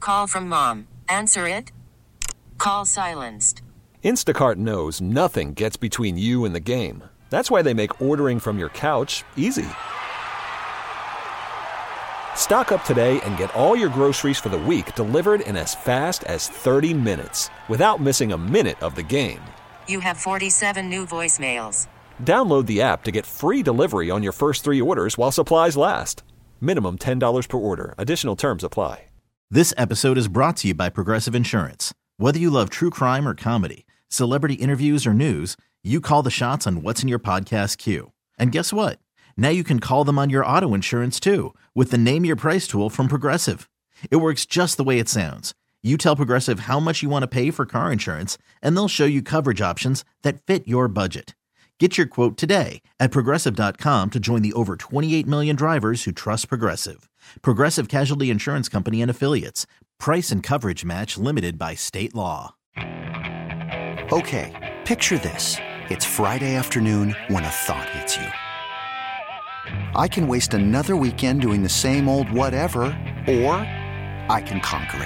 Call from mom. Answer it. Call silenced. Instacart knows nothing gets between you and the game. That's why they make ordering from your couch easy. Stock up today and get all your groceries for the week delivered in as fast as 30 minutes without missing a minute of the game. You have 47 new voicemails. Download the app to get free delivery on your first 3 orders while supplies last. Minimum $10 per order. Additional terms apply. This episode is brought to you by Progressive Insurance. Whether you love true crime or comedy, celebrity interviews or news, you call the shots on what's in your podcast queue. And guess what? Now you can call them on your auto insurance too with the Name Your Price tool from Progressive. It works just the way it sounds. You tell Progressive how much you want to pay for car insurance, and they'll show you coverage options that fit your budget. Get your quote today at Progressive.com to join the over 28 million drivers who trust Progressive. Progressive Casualty Insurance Company and Affiliates. Price and coverage match limited by state law. Okay, picture this. It's Friday afternoon when a thought hits you. I can waste another weekend doing the same old whatever, or I can conquer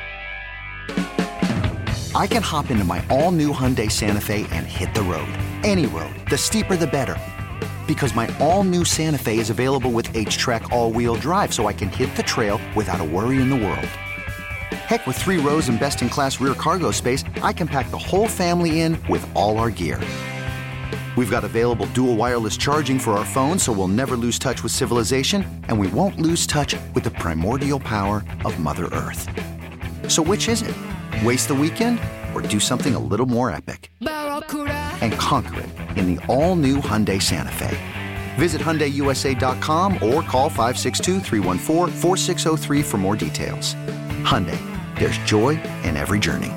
it. I can hop into my all-new Hyundai Santa Fe and hit the road. Any road. The steeper, the better. Because my all-new Santa Fe is available with H-Track all-wheel drive, so I can hit the trail without a worry in the world. Heck, with 3 rows and best-in-class rear cargo space, I can pack the whole family in with all our gear. We've got available dual wireless charging for our phones, so we'll never lose touch with civilization, and we won't lose touch with the primordial power of Mother Earth. So which is it? Waste the weekend or do something a little more epic? And conquer it in the all-new Hyundai Santa Fe. Visit HyundaiUSA.com or call 562-314-4603 for more details. Hyundai, there's joy in every journey.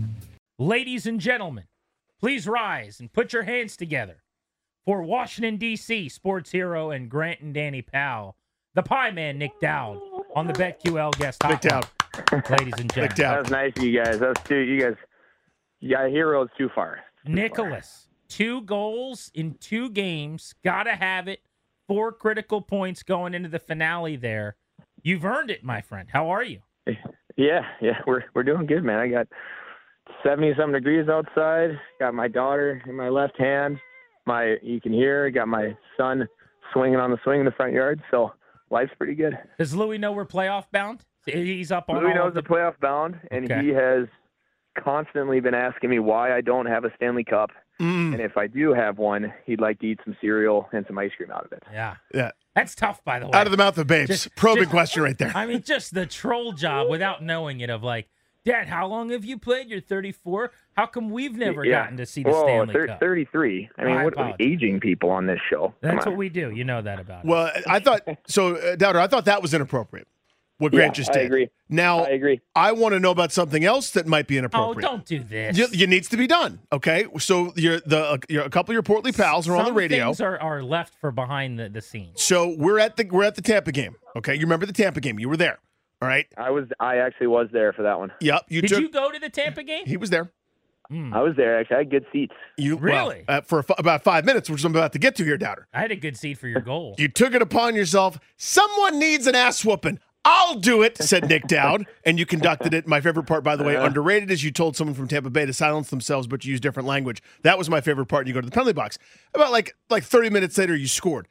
Ladies and gentlemen, please rise and put your hands together for Washington, D.C. sports hero and Grant and Danny Powell, the Pie Man, Nick Dowd, on the BetQL guest hotline. Nick Dowd. Ladies and gentlemen. That was nice of you guys. That was too, you guys, yeah, heroes too far. Nicholas, 2 goals in 2 games. Gotta have it. 4 critical points going into the finale there. You've earned it, my friend. How are you? Yeah, we're doing good, man. I got 70-something degrees outside. Got my daughter in my left hand. You can hear. Got my son swinging on the swing in the front yard. So life's pretty good. Does Louis know we're playoff bound? He's up on. Louis knows the playoff bound, and he has constantly been asking me why I don't have a Stanley Cup, and if I do have one, he'd like to eat some cereal and some ice cream out of it. Yeah. Yeah. That's tough, by the way. Out of the mouth of babes. Probing question right there. I mean, just the troll job without knowing it of like, Dad, how long have you played? You're 34. How come we've never gotten to see the Stanley Cup? 33. I mean, what are aging people on this show? That's what we do. You know that about it. Well, I thought, Dowder, I thought that was inappropriate, what Grant just did. I agree. Now, I agree. I want to know about something else that might be inappropriate. Oh, don't do this. It needs to be done, okay? So a couple of your portly pals are on the radio. Some things are left for behind the scenes. So we're at the Tampa game, okay? You remember the Tampa game? You were there, all right? I actually was there for that one. Yep. Did you go to the Tampa game? He was there. I was there, actually. I had good seats. Really? For about 5 minutes, which I'm about to get to here, Dowder. I had a good seat for your goal. You took it upon yourself. Someone needs an ass whooping. I'll do it, said Nick Dowd, and you conducted it. My favorite part, by the way, underrated, is you told someone from Tampa Bay to silence themselves, but you used different language. That was my favorite part. You go to the penalty box. About like 30 minutes later, you scored.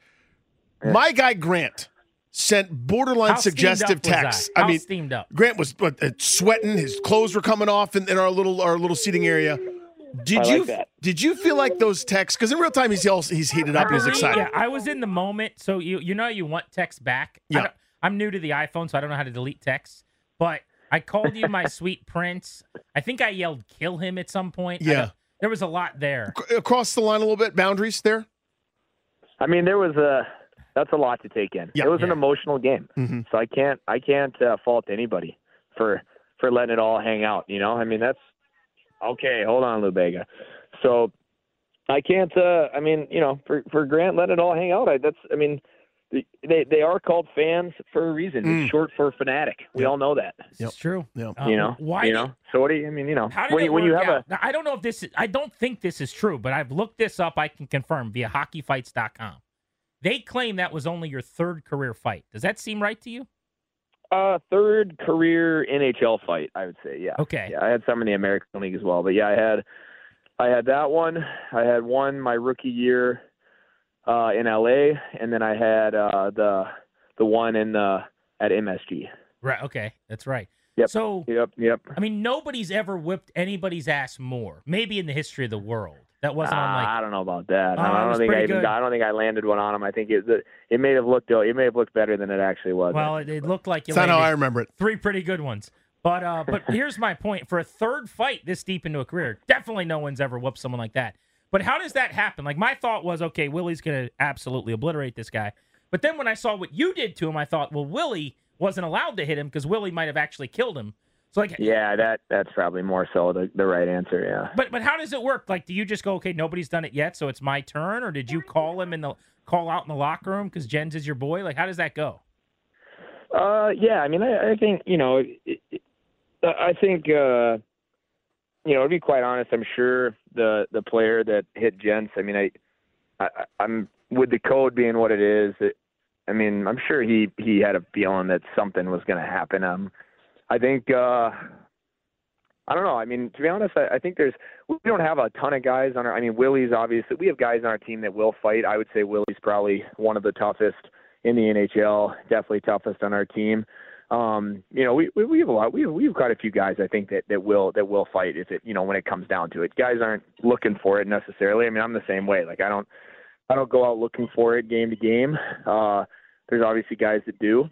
My guy Grant sent borderline suggestive texts. I mean, steamed up. Grant was sweating. His clothes were coming off in our little seating area. Did you feel like those texts? Because in real time, he's heated up and he's excited. Yeah, I was in the moment. So you know you want text back. Yeah. I'm new to the iPhone, so I don't know how to delete texts. But I called you my sweet prince. I think I yelled "kill him" at some point. Yeah, there was a lot there. Across the line a little bit, boundaries there. I mean, that's a lot to take in. Yeah. It was an emotional game, so I can't fault anybody for letting it all hang out. You know, I mean that's okay. Hold on, Lou Bega. So I can't. I mean, you know, for Grant, let it all hang out. They are called fans for a reason. It's short for fanatic. We all know that. It's true. Yep. You know. Why? You know. So what do you? I mean, you know. How did it work out? Now, I don't know if this is. I don't think this is true, but I've looked this up. I can confirm via HockeyFights.com. They claim that was only your 3rd career fight. Does that seem right to you? Third career NHL fight, I would say. Yeah. Okay. Yeah, I had some in the American League as well, but yeah, I had that one. I had one my rookie year in LA, and then I had the one at MSG. Right. Okay. That's right. Yep. So, Yep. I mean, nobody's ever whipped anybody's ass more, maybe in the history of the world. That wasn't on like. I don't know about that. Oh, I don't think I landed one on him. I think it may have looked better than it actually was. Well, it looked like you That's not how landed I remember it. 3 pretty good ones. But here's my point. For a third fight this deep into a career, definitely no one's ever whooped someone like that. But how does that happen? Like, my thought was, okay, Willie's going to absolutely obliterate this guy. But then when I saw what you did to him, I thought, well, Willie wasn't allowed to hit him because Willie might have actually killed him. So, like, yeah, that's probably more so the right answer. Yeah. But how does it work? Like, do you just go, okay, nobody's done it yet, so it's my turn, or did you call him call out in the locker room because Jens is your boy? Like, how does that go? Yeah. I mean, I think I think to be quite honest, I'm sure the player that hit Jens. I mean, I'm with the code being what it is. I mean, I'm sure he had a feeling that something was going to happen. I think, I don't know. I mean, to be honest, I think we don't have a ton of guys on our, I mean, Willie's obviously, we have guys on our team that will fight. I would say Willie's probably one of the toughest in the NHL, definitely toughest on our team. We have a lot, we've got a few guys, I think that will fight if it, when it comes down to it. Guys aren't looking for it necessarily. I mean, I'm the same way. Like, I don't go out looking for it game to game. There's obviously guys that do.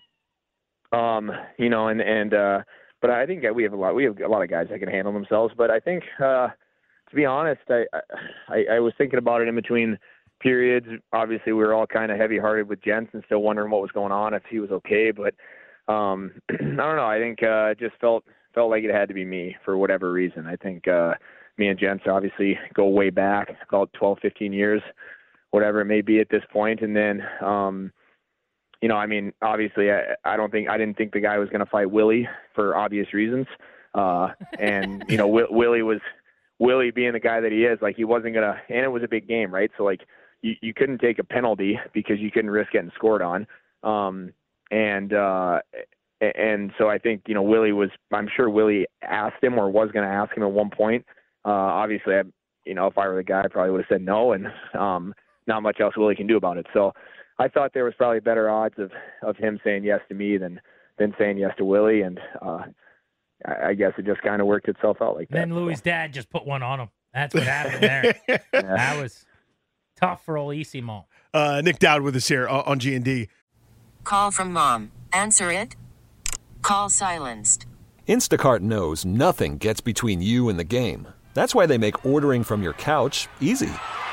But I think we have a lot of guys that can handle themselves. But I think, to be honest, I was thinking about it in between periods. Obviously, we were all kind of heavy-hearted with Jens and still wondering what was going on, if he was okay. But I don't know. I think it just felt like it had to be me for whatever reason. I think me and Jens obviously go way back, about 12, 15 years, whatever it may be at this point. And then I mean, obviously, I didn't think the guy was going to fight Willie for obvious reasons. And Willie being the guy that he is, like, he wasn't going to, and it was a big game, right? So, like, you couldn't take a penalty because you couldn't risk getting scored on. And so I think, I'm sure Willie asked him or was going to ask him at one point. Obviously, if I were the guy, I probably would have said no, and not much else Willie can do about it. So I thought there was probably better odds of him saying yes to me than saying yes to Willie, and I guess it just kind of worked itself out like that. Then Louis' dad just put one on him. That's what happened there. Yeah. That was tough for old Isimo. Nick Dowd with us here on G&D. Call from mom. Answer it. Call silenced. Instacart knows nothing gets between you and the game. That's why they make ordering from your couch easy.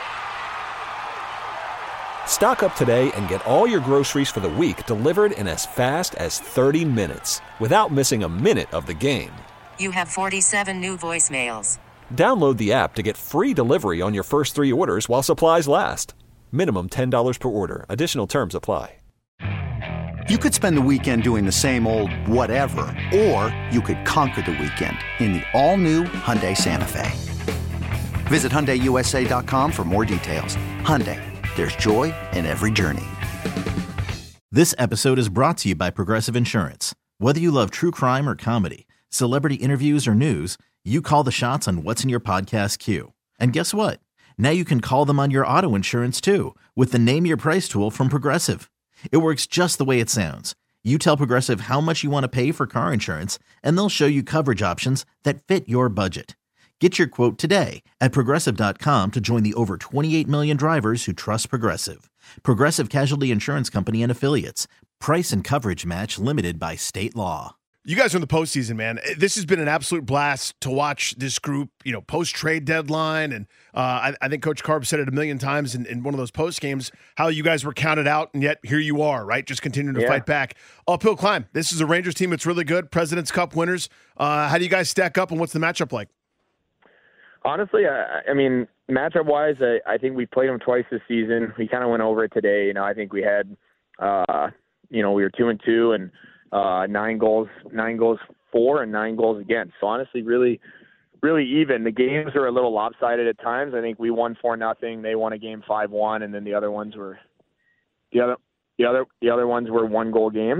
Stock up today and get all your groceries for the week delivered in as fast as 30 minutes without missing a minute of the game. You have 47 new voicemails. Download the app to get free delivery on your first 3 orders while supplies last. Minimum $10 per order. Additional terms apply. You could spend the weekend doing the same old whatever, or you could conquer the weekend in the all-new Hyundai Santa Fe. Visit HyundaiUSA.com for more details. Hyundai. There's joy in every journey. This episode is brought to you by Progressive Insurance. Whether you love true crime or comedy, celebrity interviews or news, you call the shots on what's in your podcast queue. And guess what? Now you can call them on your auto insurance too with the Name Your Price tool from Progressive. It works just the way it sounds. You tell Progressive how much you want to pay for car insurance, and they'll show you coverage options that fit your budget. Get your quote today at Progressive.com to join the over 28 million drivers who trust Progressive. Progressive Casualty Insurance Company and Affiliates. Price and coverage match limited by state law. You guys are in the postseason, man. This has been an absolute blast to watch this group, post-trade deadline. And I think Coach Carb said it a million times in one of those post games, how you guys were counted out, and yet here you are, right? Just continuing to fight back. Uphill climb. This is a Rangers team that's really good. President's Cup winners. How do you guys stack up, and what's the matchup like? Honestly, I mean, matchup-wise, I think we played them twice this season. We kind of went over it today. I think we had, we were 2-2 and 9 goals for and 9 goals against. So honestly, really, really even. The games are a little lopsided at times. I think we won 4-0. They won a game 5-1, and then the other ones were 1-goal games.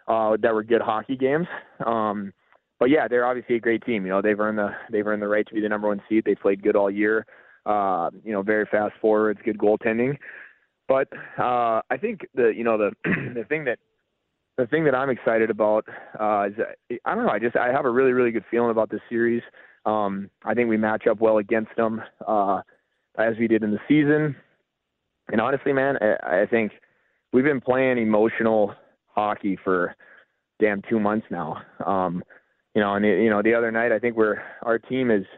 that were good hockey games. But yeah, they're obviously a great team. You know, they've earned the right to be the number one seed. They played good all year. You know, very fast forwards, good goaltending. But I think the thing that I'm excited about is I don't know. I have a really, really good feeling about this series. I think we match up well against them as we did in the season. And honestly, man, I think we've been playing emotional hockey for damn 2 months now. You know, and the other night, I think our team is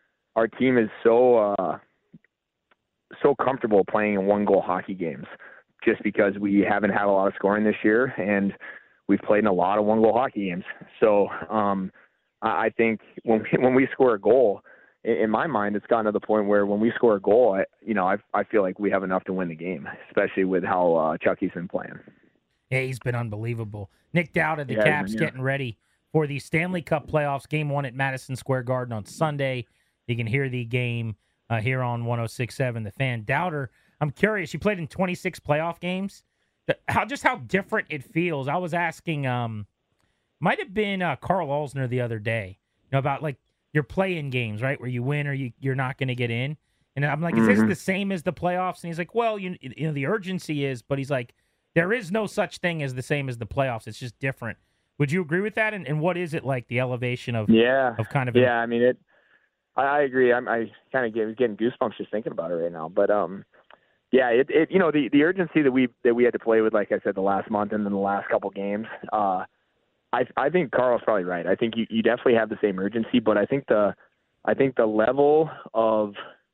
so comfortable playing in 1-goal hockey games, just because we haven't had a lot of scoring this year, and we've played in a lot of 1-goal hockey games. So I think when we score a goal, in my mind, it's gotten to the point where when we score a goal, I feel like we have enough to win the game, especially with how Chucky's been playing. Yeah, he's been unbelievable. Nick Dowd of the Caps getting ready for the Stanley Cup playoffs. Game 1 at Madison Square Garden on Sunday. You can hear the game here on 106.7 The Fan. Dowder, I'm curious. You played in 26 playoff games. How different it feels. I was asking, might have been Carl Alsner the other day, about like your play-in games, right, where you win or you're not going to get in. And I'm like, is this the same as the playoffs? And he's like, well, you know, the urgency is, but he's like, there is no such thing as the same as the playoffs. It's just different. Would you agree with that? And what is it like, the elevation of kind of? Yeah, I mean, I agree. I kind of getting goosebumps just thinking about it right now. But yeah, it you know, the urgency that we had to play with, like I said, the last month and then the last couple games. I think Carl's probably right. I think you definitely have the same urgency, but I think the level of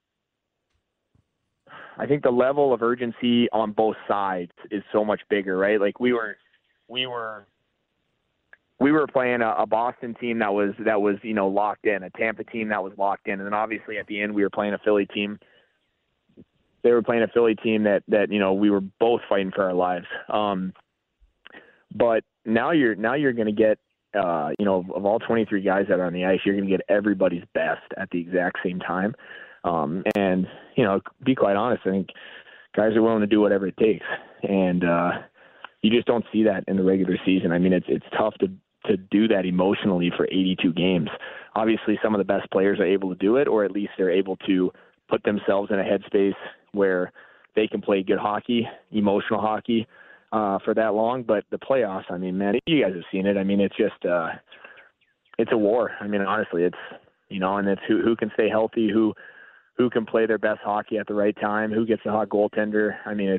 urgency on both sides is so much bigger, right? Like we were playing a Boston team that was locked in, a Tampa team that was locked in, and then obviously at the end we were playing a Philly team. They were playing a Philly team that we were both fighting for our lives. But now you're going to get of all 23 guys that are on the ice, you're going to get everybody's best at the exact same time. And be quite honest, I think guys are willing to do whatever it takes, and you just don't see that in the regular season. I mean, it's tough to do that emotionally for 82 games. Obviously, some of the best players are able to do it, or at least they're able to put themselves in a headspace where they can play good hockey, emotional hockey, for that long. But the playoffs, I mean, man, you guys have seen it. I mean, it's just it's a war. I mean, honestly, it's and it's who can stay healthy, who can play their best hockey at the right time, who gets the hot goaltender. I mean,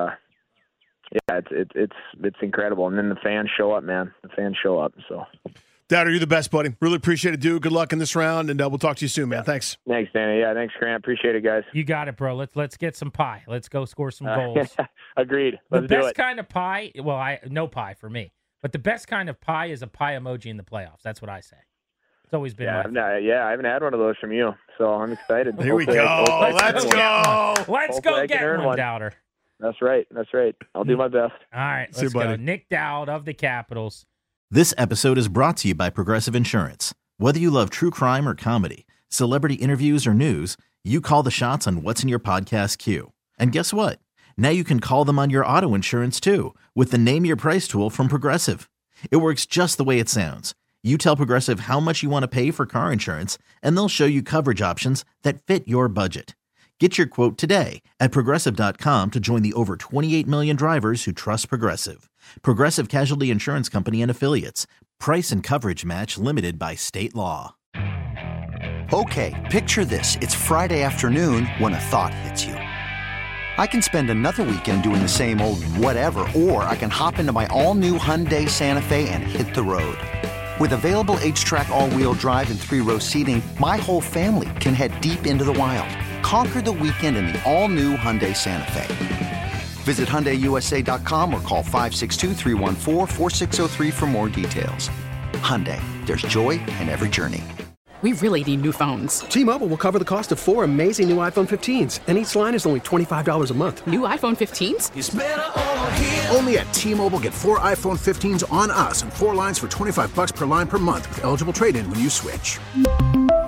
it's incredible. And then the fans show up, man. The fans show up. So, Dowder, you're the best, buddy. Really appreciate it, dude. Good luck in this round, and we'll talk to you soon, man. Thanks. Thanks, Danny. Yeah, thanks, Grant. Appreciate it, guys. You got it, bro. Let's get some pie. Let's go score some goals. Agreed. The best kind of pie, no pie for me, but the best kind of pie is a pie emoji in the playoffs. That's what I say. It's always been. I haven't had one of those from you, so I'm excited. Here we go. Let's go. Let's go get one, Dowder. That's right. I'll do my best. All right, let's go. Nick Dowd of the Capitals. This episode is brought to you by Progressive Insurance. Whether you love true crime or comedy, celebrity interviews or news, you call the shots on what's in your podcast queue. And guess what? Now you can call them on your auto insurance too with the Name Your Price tool from Progressive. It works just the way it sounds. You tell Progressive how much you want to pay for car insurance, and they'll show you coverage options that fit your budget. Get your quote today at Progressive.com to join the over 28 million drivers who trust Progressive. Progressive Casualty Insurance Company and Affiliates. Price and coverage match limited by state law. Okay, picture this. It's Friday afternoon when a thought hits you. I can spend another weekend doing the same old whatever, or I can hop into my all-new Hyundai Santa Fe and hit the road. With available H-Track all-wheel drive and 3-row seating, my whole family can head deep into the wild. Conquer the weekend in the all-new Hyundai Santa Fe. Visit HyundaiUSA.com or call 562-314-4603 for more details. Hyundai, there's joy in every journey. We really need new phones. T-Mobile will cover the cost of 4 amazing new iPhone 15s, and each line is only $25 a month. New iPhone 15s? It's better over here. Only at T-Mobile, get 4 iPhone 15s on us and 4 lines for $25 per line per month with eligible trade-in when you switch.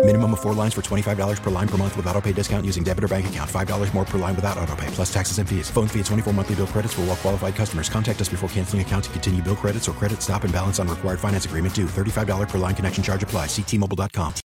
Minimum of 4 lines for $25 per line per month with autopay discount using debit or bank account. $5 more per line without autopay, plus taxes and fees. Phone fee at 24 monthly bill credits for well-qualified customers. Contact us before canceling account to continue bill credits or credit stop and balance on required finance agreement due. $35 per line connection charge applies. See T-Mobile.com.